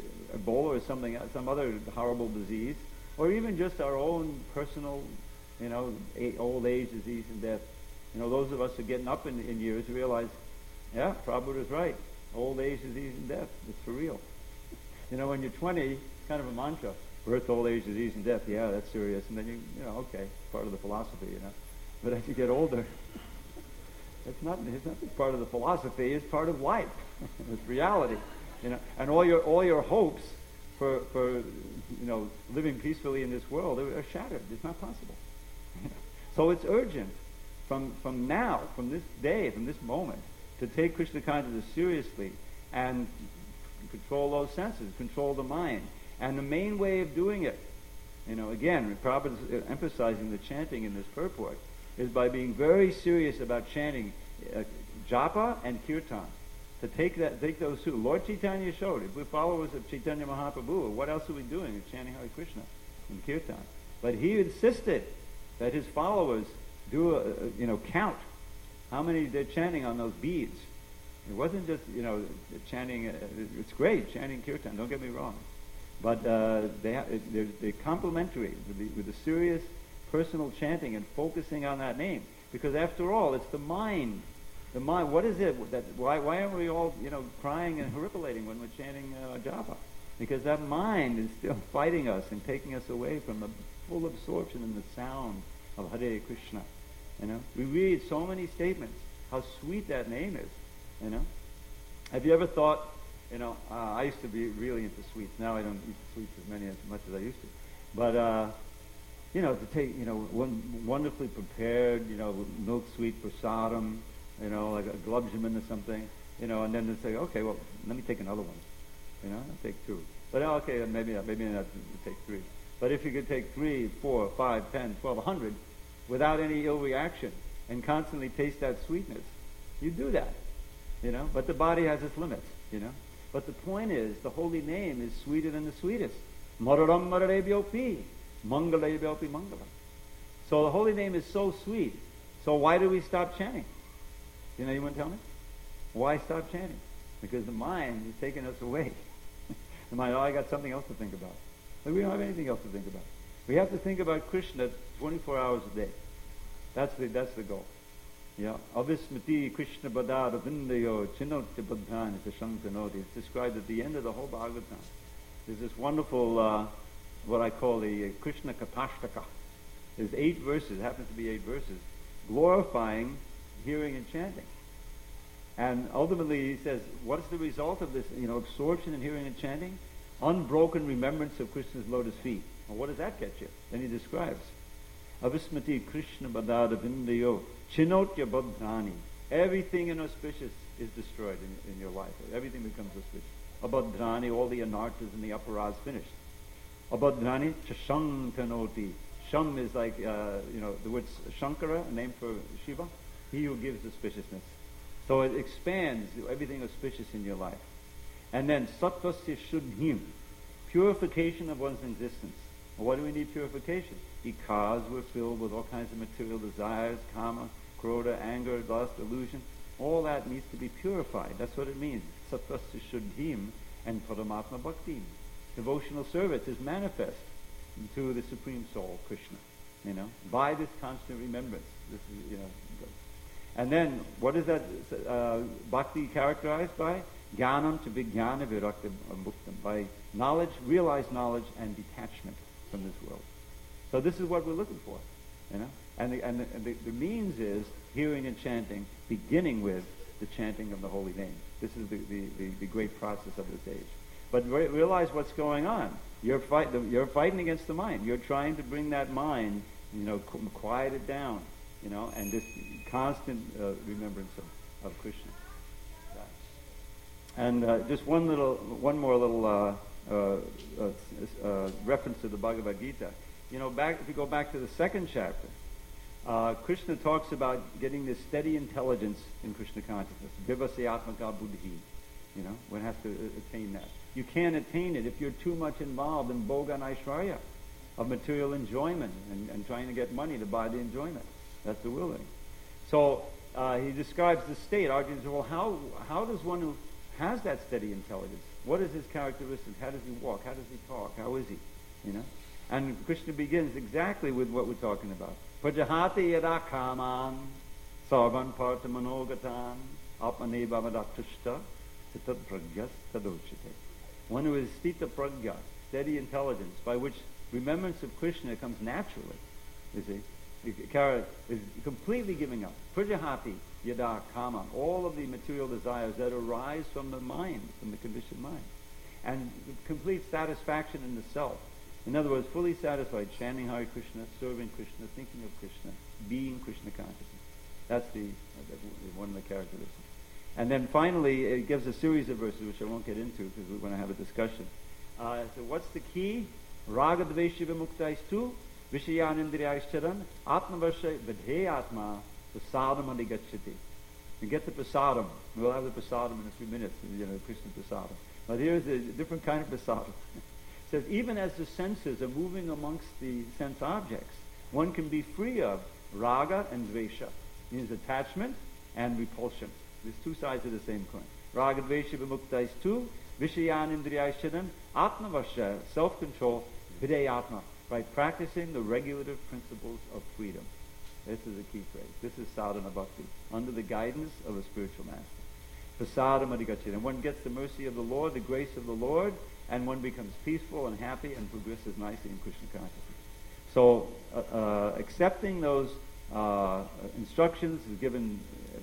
Ebola is something, some other horrible disease, or even just our own personal, you know, old age, disease, and death. You know, those of us who are getting up in, in years realize, yeah, Prabhupada is right. Old age, disease, and death. It's for real. You know, when you're twenty, it's kind of a mantra. Birth, old age, disease, and death. Yeah, that's serious. And then you, you know, okay, part of the philosophy, you know. But as you get older, it's not, it's not part of the philosophy, it's part of life. It's reality. You know, and all your all your hopes for for you know living peacefully in this world are, are shattered. It's not possible. So it's urgent from from now, from this day, from this moment, to take Krishna consciousness seriously and control those senses, control the mind. And the main way of doing it, you know, again, Prabhupada is emphasizing the chanting in this purport, is by being very serious about chanting uh, japa and kirtan. To take that, take those two. Lord Chaitanya showed, if we're followers of Chaitanya Mahaprabhu, what else are we doing? We're chanting Hare Krishna and kirtan. But he insisted that his followers do, a, a, you know, count How many they're chanting on those beads? It wasn't just, you know, chanting. Uh, it's great, chanting kirtan, don't get me wrong. But uh, they ha- they're, they're complementary with the, with the serious personal chanting and focusing on that name. Because after all, it's the mind. The mind, what is it? That, why, why aren't we all, you know, crying and horripilating when we're chanting uh, japa? Because that mind is still fighting us and taking us away from the full absorption in the sound of Hare Krishna. You know, we read so many statements, how sweet that name is. You know, have you ever thought, you know, uh, I used to be really into sweets. Now I don't eat sweets as many as much as I used to. But, uh, you know, to take, you know, one wonderfully prepared, you know, milk sweet prasadam, you know, like a glubjaman or something, you know, and then to say, okay, well, let me take another one. You know, I'll take two. But okay, maybe not, maybe not take three. But if you could take three, four, five, ten, twelve, a hundred, without any ill reaction, and constantly taste that sweetness, you do that. You know, but the body has its limits, you know. But the point is, the holy name is sweeter than the sweetest. Mararam mararebhyopi, mangalebhyopi mangala. So the holy name is so sweet. So why do we stop chanting? You know, you want to tell me? Why stop chanting? Because the mind is taking us away. The mind, oh, I got something else to think about. But we don't have anything else to think about. We have to think about Krishna twenty-four hours a day. That's the that's the goal. Yeah, Avismati Krishna Badar Vindayo Chinoti Badhan Tashantanoti. It's described at the end of the whole Bhagavatam. There's this wonderful, uh, what I call the uh, Krishna Kapashtaka. There's eight verses, it happens to be eight verses, glorifying hearing and chanting. And ultimately he says, what is the result of this, you know, absorption in hearing and chanting? Unbroken remembrance of Krishna's lotus feet. Well, what does that get you? Then he describes. Avismati Krishna Badada Vindayo Chinotya Badhrani. Everything inauspicious is destroyed in, in your life. Everything becomes auspicious. Abadhrani, all the anarthas and the aparas finished. Abadhrani Chashantanoti. Sham is like, uh, you know, the word Shankara, a name for Shiva. He who gives auspiciousness. So it expands everything auspicious in your life. And then Sattvasya Shuddhim. Purification of one's existence. Well, why do we need purification? Because we're filled with all kinds of material desires, kama, krodha, anger, lust, illusion. All that needs to be purified. That's what it means. Sattvasya Shuddhim and Paramatma Bhakti. Devotional service is manifest to the Supreme Soul, Krishna. You know, by this constant remembrance. This is, you know, and then what is that uh, bhakti characterized by? Jnanam to vijnana virakta muktam. By knowledge, realized knowledge, and detachment from this world. So this is what we're looking for, you know. And the, and the, and the, the means is hearing and chanting, beginning with the chanting of the holy name. This is the, the, the, the great process of this age. But re- realize what's going on. You're, fight, you're fighting against the mind. You're trying to bring that mind, you know, qu- quiet it down, you know, and this constant uh, remembrance of, of Krishna. And uh, just one little, one more little uh, uh, uh, uh, reference to the Bhagavad Gita. You know, back if you go back to the second chapter, uh, Krishna talks about getting this steady intelligence in Krishna consciousness. Vivasyatmaka buddhi. You know, one has to attain that. You can't attain it if you're too much involved in bhoga and aishwarya, of material enjoyment and, and trying to get money to buy the enjoyment. That's the willing. So uh, he describes the state. Arjuna says, well, how how does one who has that steady intelligence, what is his characteristics? How does he walk? How does he talk? How is he? You know? And Krishna begins exactly with what we're talking about. Prajahati yada kaman sarvan parta manogatan apane bhavadatushta citta pragyas tadochite. One who is stita pragya, steady intelligence, by which remembrance of Krishna comes naturally, you see. Kara is completely giving up. Prajahati yada kama, all of the material desires that arise from the mind, from the conditioned mind. And complete satisfaction in the self. In other words, fully satisfied, chanting Hare Krishna, serving Krishna, thinking of Krishna, being Krishna consciousness. That's the uh, one of the characteristics. And then finally, it gives a series of verses, which I won't get into because we're going to have a discussion. Uh, so what's the key? Raga dvesha vimuktais Vishayanindriyaishcharan Atmavarsha Vidhe Atma Prasadam Adigachati. You get the prasadam. We'll have the prasadam in a few minutes, you know, Krishna prasadam. But here's a different kind of prasadam. It says, even as the senses are moving amongst the sense objects, one can be free of raga and dvesha. Means attachment and repulsion. There's two sides of the same coin. Raga dvesha vimukta is two. Vishayan indriyashanam. Atmavasha, self-control. Vidayatma, by practicing the regulative principles of freedom. This is a key phrase. This is sadhana bhakti, under the guidance of a spiritual master. Prasadam adhigacchana. And one gets the mercy of the Lord, the grace of the Lord, and one becomes peaceful and happy and progresses nicely in Krishna consciousness. So, uh, uh, accepting those uh, instructions is given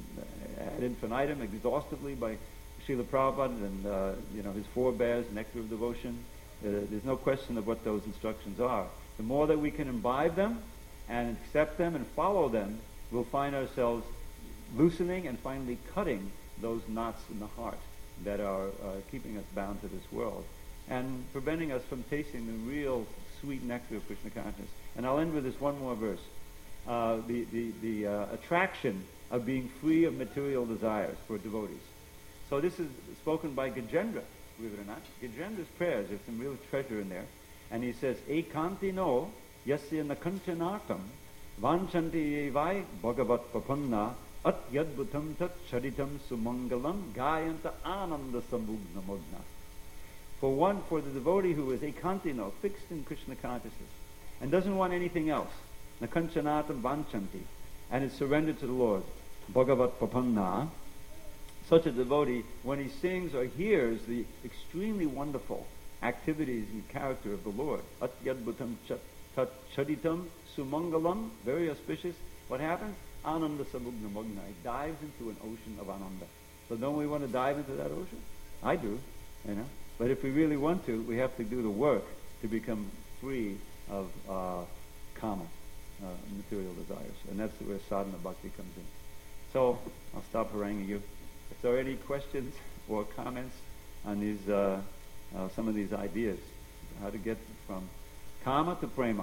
ad infinitum, exhaustively by Srila Prabhupada and uh, you know his forebears, Nectar of Devotion. Uh, there's no question of what those instructions are. The more that we can imbibe them and accept them and follow them, we'll find ourselves loosening and finally cutting those knots in the heart that are uh, keeping us bound to this world and preventing us from tasting the real sweet nectar of Krishna consciousness. And I'll end with this one more verse. Uh, the the, the uh, attraction of being free of material desires for devotees. So this is spoken by Gajendra, believe it or not. Gajendra's prayers, there's some real treasure in there. And he says, Ekanti no yasya nakanchanartam vanchanti evai bhagavat papanna at yadbhutam tat charitam sumangalam gayanta ananda sambhugna mogna. For one, for the devotee who is ekanti no, fixed in Krishna consciousness, and doesn't want anything else, nakanchanartam vanchanti, and is surrendered to the Lord, bhagavat papanna, such a devotee, when he sings or hears the extremely wonderful activities and character of the Lord, at yadbhutam tat charitam sumangalam, very auspicious, what happens? Ananda samugna magna. He dives into an ocean of ananda. So don't we want to dive into that ocean? I do, you know. But if we really want to, we have to do the work to become free of uh, kama, uh, material desires. And that's where sadhana bhakti comes in. So I'll stop haranguing you. If there are any questions or comments on these, uh, uh, some of these ideas, how to get from kama to prema.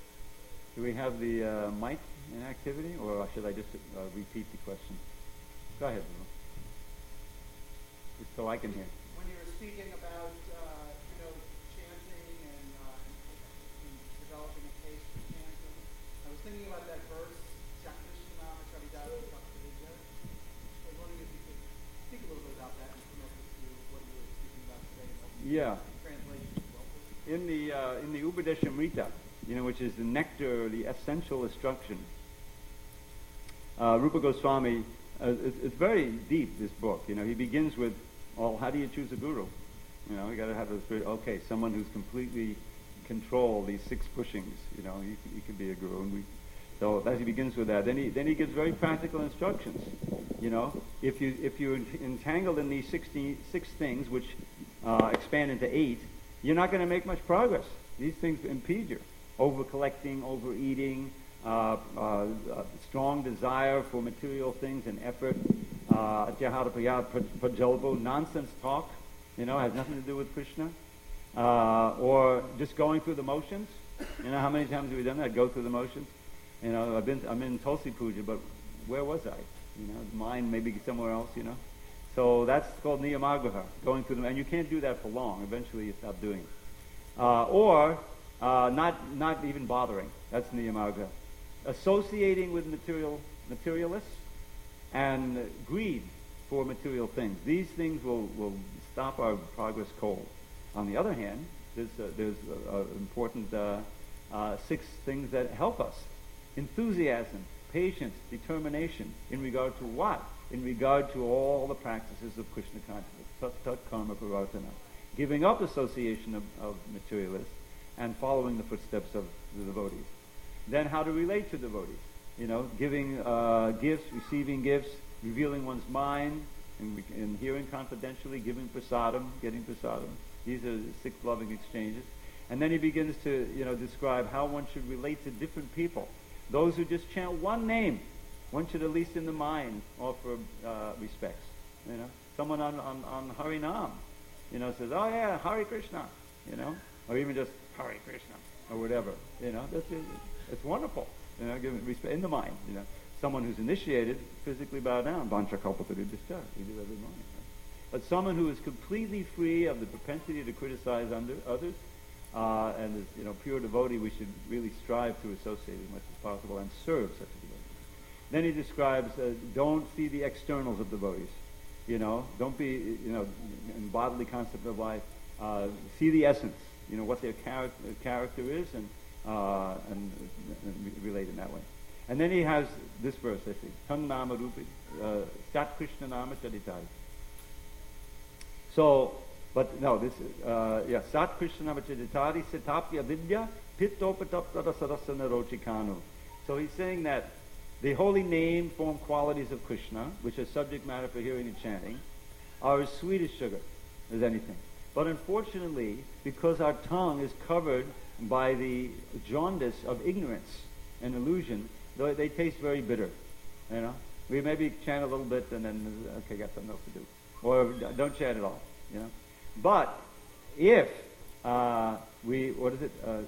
Do we have the uh, mic in activity, or should I just uh, repeat the question? Go ahead, Bruno. Just so I can hear. When you were speaking about, uh, you know, chanting and, uh, and developing a taste for chanting, I was thinking about that verse, Chakrishna Charidara Bhakti. I was wondering if you could speak a little bit about that and connect it to what you were speaking about today. Yeah. Translation as well. In the uh, in the Upadeshamrita, you know, which is the nectar, the essential instruction. Uh, Rupa Goswami, uh, it's, it's very deep, this book. You know, he begins with, well, how do you choose a guru? You know, you got to have a spirit. Okay, someone who's completely control these six pushings. You know, you, you can be a guru. And we, so that he begins with that. Then he then he gives very practical instructions. You know, if you if you're entangled in these sixteen six things, which uh, expand into eight, you're not going to make much progress. These things impede you. Over collecting, overeating. Uh, uh, uh, strong desire for material things and effort, uh, nonsense talk, you know, has nothing to do with Krishna, uh, or just going through the motions. You know, how many times have we done that? Go through the motions. You know, I've been, I'm in Tulsi Puja, but where was I? You know, mine maybe somewhere else. You know, so that's called niyamagraha, going through them, and you can't do that for long. Eventually, you stop doing it, uh, or uh, not, not even bothering. That's niyamagraha. Associating with material materialists and greed for material things. These things will, will stop our progress cold. On the other hand, there's, uh, there's uh, uh, important uh, uh, six things that help us. Enthusiasm, patience, determination. In regard to what? In regard to all the practices of Krishna consciousness. Tat tat karma pravartana. Giving up association of, of materialists and following the footsteps of the devotees. Then how to relate to devotees, you know, giving uh, gifts, receiving gifts, revealing one's mind, and, and hearing confidentially, giving prasadam, getting prasadam. These are the six loving exchanges. And then he begins to, you know, describe how one should relate to different people. Those who just chant one name, one should at least in the mind offer uh, respects. You know, someone on, on, on Harinam, you know, says, oh yeah, Hare Krishna, you know, or even just Hare Krishna, or whatever, you know, that's it. It's wonderful, you know, giving respect in the mind. You know, someone who's initiated physically bow down. Vancha kalpataru discharge. We do every morning. Right? But someone who is completely free of the propensity to criticize under others, uh, and is, you know, pure devotee, we should really strive to associate as much as possible and serve such a devotee. Then he describes, uh, don't see the externals of devotees. You know, don't be, you know, in bodily concept of life. Uh, see the essence. You know, what their char- character is, and, uh, and, and relate in that way. And then he has this verse, I see. Tan nama rupi, uh, Sat Krishna nama charitai. So, but no, this is, uh, yeah, Sat Krishna nama charitari sitapya vidya pittopataptara sarasana rochikanu. So he's saying that the holy name, form, qualities of Krishna, which are subject matter for hearing and chanting, are as sweet as sugar, as anything. But unfortunately, because our tongue is covered by the jaundice of ignorance and illusion, they, they taste very bitter. You know, we maybe chant a little bit and then okay, got something else to do, or don't chant at all. You know, but if uh, we, what is it? Uh,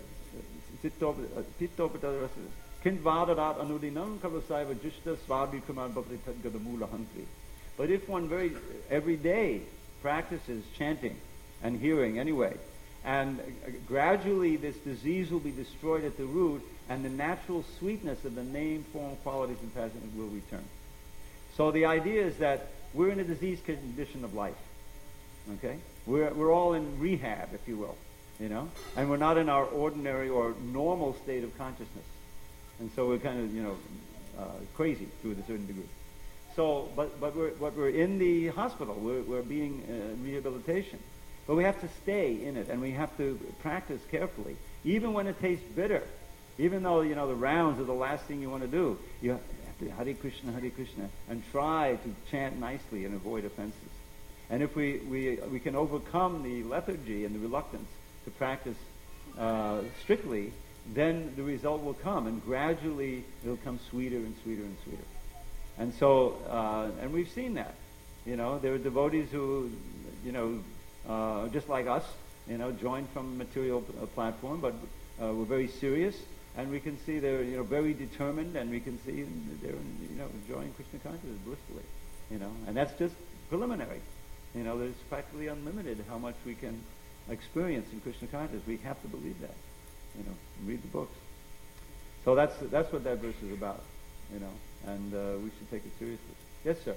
But if one very every day practices chanting and hearing anyway, and gradually this disease will be destroyed at the root, and the natural sweetness of the name, form, qualities, and passion will return. So the idea is that we're in a disease condition of life. Okay, we're we're all in rehab, if you will. You know, and we're not in our ordinary or normal state of consciousness, and so we're kind of, you know, uh, crazy to a certain degree. So, but but we're but we're in the hospital. We're we're being uh, rehabilitation, but we have to stay in it, and we have to practice carefully, even when it tastes bitter. Even though, you know, the rounds are the last thing you want to do, you have to Hare Krishna, Hare Krishna, and try to chant nicely and avoid offenses. And if we we we can overcome the lethargy and the reluctance to practice uh, strictly, then the result will come, and gradually it'll come sweeter and sweeter and sweeter. And so, uh, and we've seen that. You know, there are devotees who, you know, uh, just like us, you know, joined from a material uh, platform, but uh, were very serious, and we can see they're, you know, very determined, and we can see they're, you know, enjoying Krishna consciousness blissfully. You know, and that's just preliminary. You know, there's practically unlimited how much we can experience in Krishna consciousness. We have to believe that. You know, read the books. So that's that's what that verse is about. You know, and uh, we should take it seriously. Yes, sir.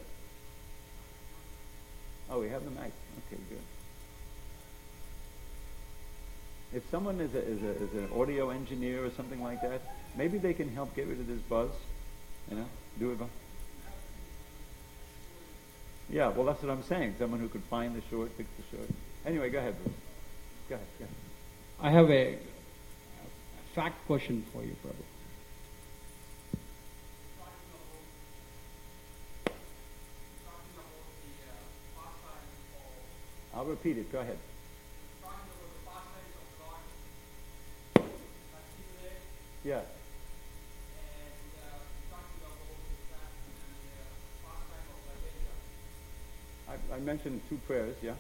Oh, we have the mic. Okay, good. If someone is a, is a is an audio engineer or something like that, maybe they can help get rid of this buzz. You know, do it. Yeah, well, that's what I'm saying. Someone who could find the short, fix the short. Anyway, go ahead, Bruce. Go ahead, go ahead. I have a, a fact question for you, Prabhu. I'll repeat it. Go ahead. Yeah. I, I mentioned two prayers, yeah.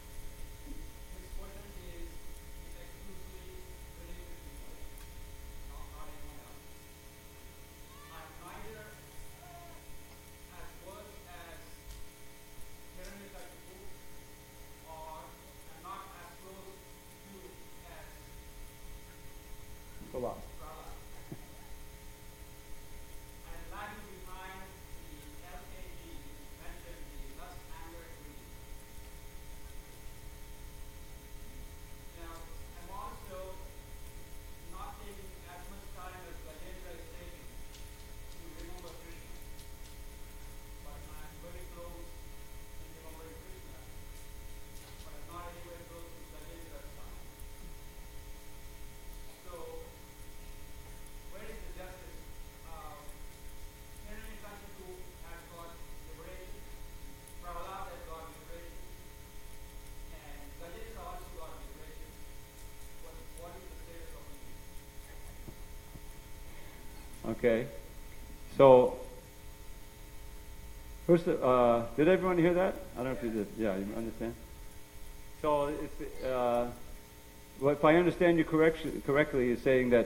Lost. Okay, so first, uh, did everyone hear that? I don't know if you did. Yeah, you understand? So, it's, uh, well, if I understand you correct, correctly, you're saying that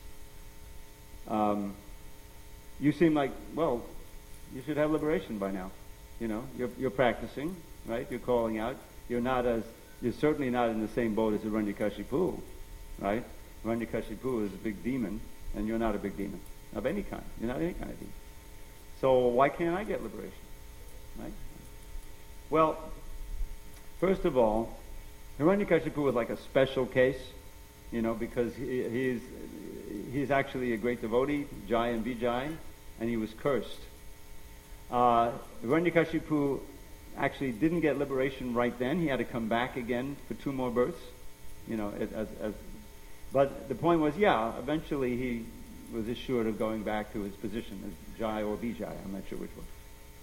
um, you seem like, well, you should have liberation by now. You know, you're, you're practicing, right? You're calling out. You're not as, you're certainly not in the same boat as Hiranyakashipu, right? Hiranyakashipu is a big demon, and you're not a big demon of any kind. You're not any kind of demon. So why can't I get liberation? Right? Well, first of all, Hiranyakashipu was like a special case, you know, because he, he's he's actually a great devotee, Jai and Vijay, and he was cursed. Uh, Hiranyakashipu actually didn't get liberation right then. He had to come back again for two more births, you know. As, as, but the point was, yeah, eventually he was assured of going back to his position as Jai or Vijay. I'm not sure which one.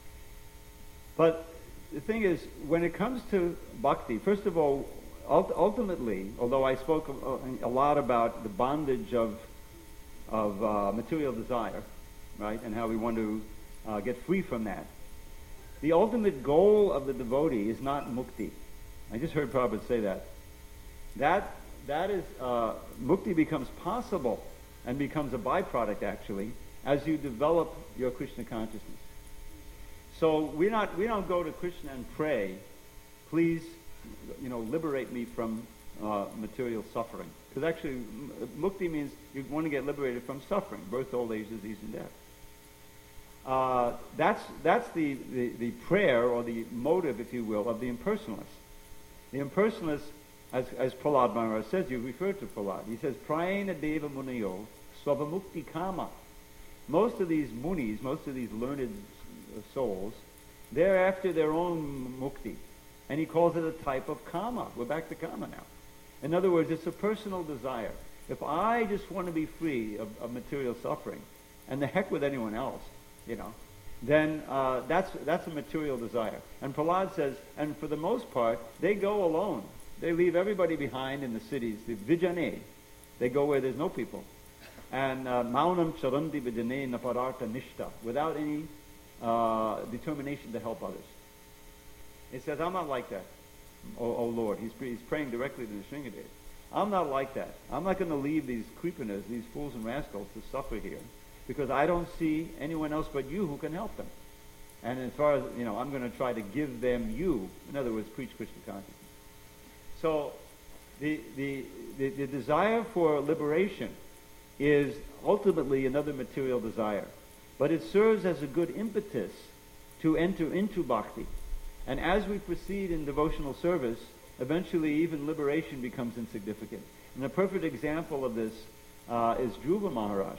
But the thing is, when it comes to bhakti, first of all, ult- ultimately, although I spoke a, a lot about the bondage of of uh, material desire, right, and how we want to uh, get free from that, the ultimate goal of the devotee is not mukti. I just heard Prabhupada say that. That that is uh, mukti becomes possible and becomes a byproduct actually as you develop your Krishna consciousness. So we're not, we don't go to Krishna and pray, please, you know, liberate me from uh, material suffering. Because actually, m- mukti means you want to get liberated from suffering, birth, old age, disease, and death. Uh, that's that's the, the, the prayer or the motive, if you will, of the impersonalist. The impersonalist, as, as Prahlad Maharaj says, you refer to Prahlad. He says, Prayena Deva Muniyo Swavamukti Kama. Most of these munis, most of these learned souls, they're after their own mukti. And he calls it a type of kama. We're back to kama now. In other words, it's a personal desire. If I just want to be free of, of material suffering, and the heck with anyone else, you know, then uh, that's that's a material desire. And Prahlad says, and for the most part, they go alone. They leave everybody behind in the cities, the vijane. They go where there's no people. And maunam charanti vijane napararta nishta, without any uh, determination to help others. He says, I'm not like that, oh, oh Lord. He's, he's praying directly to the Nrsingadev. I'm not like that. I'm not going to leave these creepiness, these fools and rascals to suffer here, because I don't see anyone else but you who can help them. And as far as, you know, I'm going to try to give them you. In other words, preach Krishna consciousness. So the, the, the, the desire for liberation is ultimately another material desire. But it serves as a good impetus to enter into bhakti. And as we proceed in devotional service, eventually even liberation becomes insignificant. And a perfect example of this uh, is Dhruva Maharaj.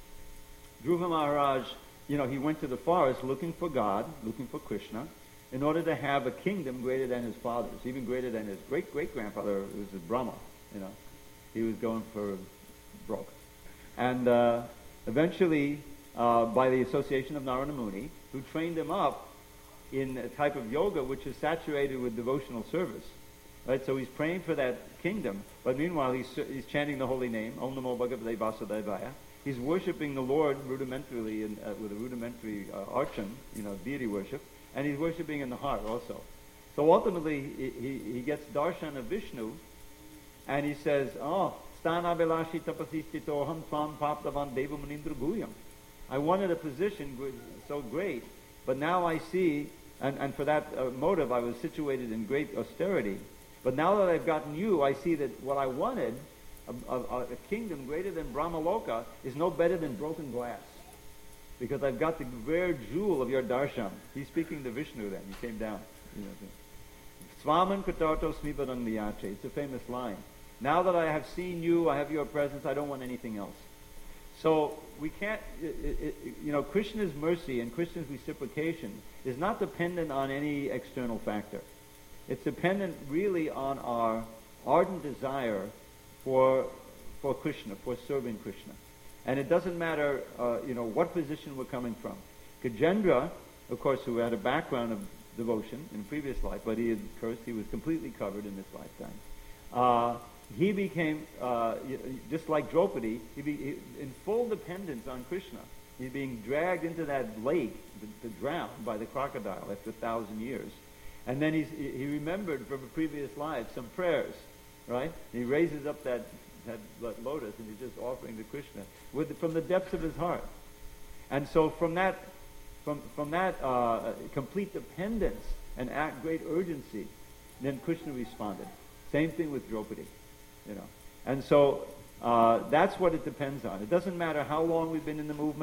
Dhruva Maharaj, you know, he went to the forest looking for God, looking for Krishna, in order to have a kingdom greater than his father's, even greater than his great-great-grandfather, who was Brahma, you know. He was going for broke. And uh, eventually, uh, by the association of Narada Muni, who trained him up in a type of yoga which is saturated with devotional service. Right? So he's praying for that kingdom, but meanwhile he's, he's chanting the holy name, Om Namo Bhagavate Vasudevaya. He's worshiping the Lord rudimentarily in, uh, with a rudimentary uh, archan, you know, deity worship, and he's worshiping in the heart also. So ultimately he, he, he gets darshan of Vishnu, and he says, oh, Stana Vilashi Tapasistitoham Tvam Paptavan Deva Munindra Guyam. I wanted a position so great, but now I see, and, and for that uh, motive I was situated in great austerity, but now that I've gotten you, I see that what I wanted, a, a, a kingdom greater than Brahmaloka, is no better than broken glass. Because I've got the rare jewel of your darshan. He's speaking to Vishnu then. He came down. You know, Swaman Katarto Smipadang Liyache. It's a famous line. Now that I have seen you, I have your presence, I don't want anything else. So we can't, it, it, you know, Krishna's mercy and Krishna's reciprocation is not dependent on any external factor. It's dependent really on our ardent desire for for Krishna, for serving Krishna. And it doesn't matter, uh, you know, what position we're coming from. Gajendra, of course, who had a background of devotion in a previous life, but he had cursed, he was completely covered in this lifetime. Uh, he became, uh, just like Draupadi, he be, he, in full dependence on Krishna. He's being dragged into that lake to, to drown by the crocodile after a thousand years. And then he's, he remembered from a previous life some prayers, right? He raises up that, that lotus and he's just offering to Krishna with, from the depths of his heart. And so from that, from, from that uh, complete dependence and act, great urgency, then Krishna responded. Same thing with Draupadi. You know, and so uh, that's what it depends on. It doesn't matter how long we've been in the movement.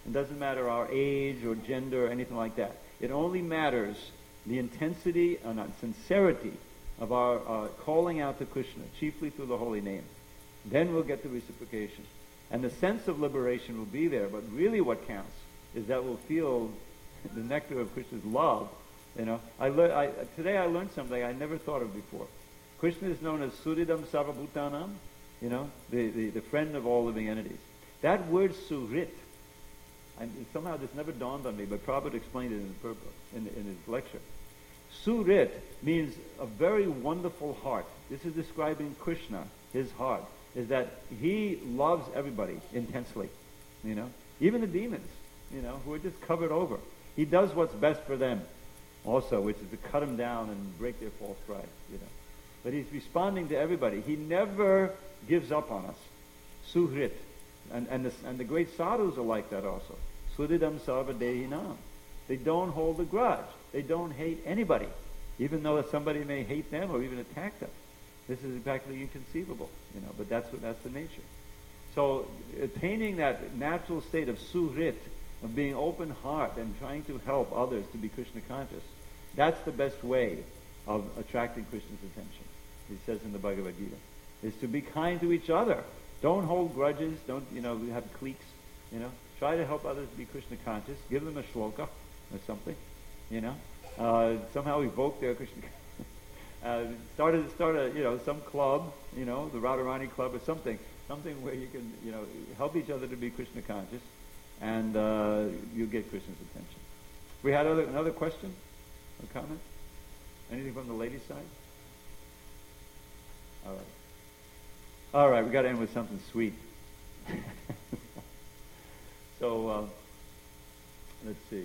It doesn't matter our age or gender or anything like that. It only matters the intensity and sincerity of our uh, calling out to Krishna, chiefly through the holy name. Then we'll get the reciprocation. And the sense of liberation will be there, but really what counts is that we'll feel the nectar of Krishna's love. You know, I, lear- I today I learned something I never thought of before. Krishna is known as Suridam Sarvabhutanam, you know, the, the, the friend of all living entities. That word Surit, and somehow this never dawned on me, but Prabhupada explained it in, the purpose, in, in his lecture. Surit means a very wonderful heart. This is describing Krishna, his heart, is that he loves everybody intensely, you know, even the demons, you know, who are just covered over. He does what's best for them also, which is to cut them down and break their false pride, you know. But he's responding to everybody. He never gives up on us. Suhrit. And, and, the, and the great sadhus are like that also. Suridam sarvadehinam. They don't hold a grudge. They don't hate anybody, even though somebody may hate them or even attack them. This is practically inconceivable, you know, but that's what that's the nature. So attaining that natural state of suhrit, of being open heart and trying to help others to be Krishna conscious, that's the best way of attracting Krishna's attention. He says in the Bhagavad Gita, is to be kind to each other. Don't hold grudges. Don't, you know, have cliques. You know, try to help others be Krishna conscious. Give them a shloka or something. You know, uh, somehow evoke their Krishna. uh, start a, start a, you know, some club. You know, the Radharani Club or something. Something where you can, you know, help each other to be Krishna conscious, and uh, you get Krishna's attention. We had other, another question, a comment. Anything from the ladies' side? All right. All right, we got to end with something sweet. so, uh, let's see.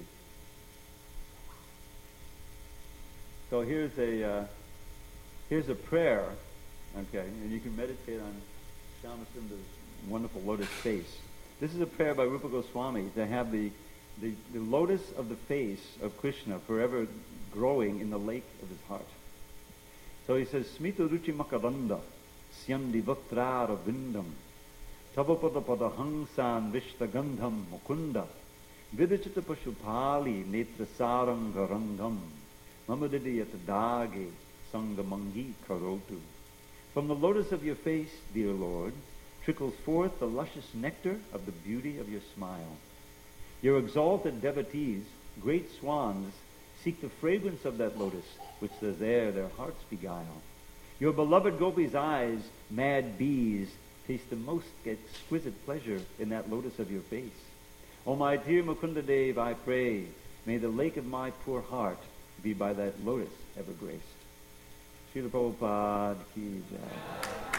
So here's a uh, here's a prayer, okay, and you can meditate on Shyamasundara's wonderful lotus face. This is a prayer by Rupa Goswami to have the, the the lotus of the face of Krishna forever growing in the lake of his heart. So he says, Smita ruchi makavanda, syandi vatrara vindam, tavapada pada hangsan vishtagandham mukunda, vidachita pashupali netrasaram garangam, mamadidiyat dage sangamangi karotu. From the lotus of your face, dear Lord, trickles forth the luscious nectar of the beauty of your smile. Your exalted devotees, great swans, seek the fragrance of that lotus, which does there their hearts beguile. Your beloved gopis' eyes, mad bees, taste the most exquisite pleasure in that lotus of your face. O my dear Mukunda Dev, I pray, may the lake of my poor heart be by that lotus ever graced. Srila Prabhupada ki jai.